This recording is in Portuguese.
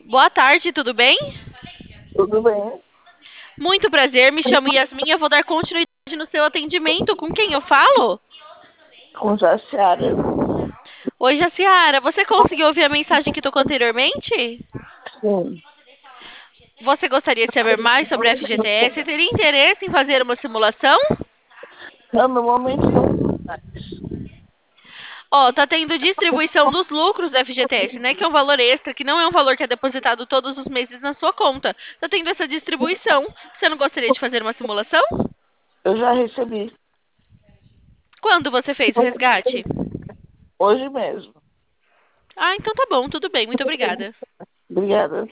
Boa tarde, tudo bem? Tudo bem? Muito prazer, me chamo Yasmin, eu vou dar continuidade no seu atendimento. Com quem eu falo? Com Jaciara? Oi, Jaciara, você conseguiu ouvir a mensagem que tocou anteriormente? Sim. Você gostaria de saber mais sobre a FGTS? Teria interesse em fazer uma simulação? Não, no momento não. Ó, tá tendo distribuição dos lucros da FGTS, né? Que é um valor extra, que não é um valor que é depositado todos os meses na sua conta. Tá tendo essa distribuição. Você não gostaria de fazer uma simulação? Eu já recebi. Quando você fez o resgate? Hoje mesmo. Ah, então tá bom, tudo bem, muito obrigada. Obrigada.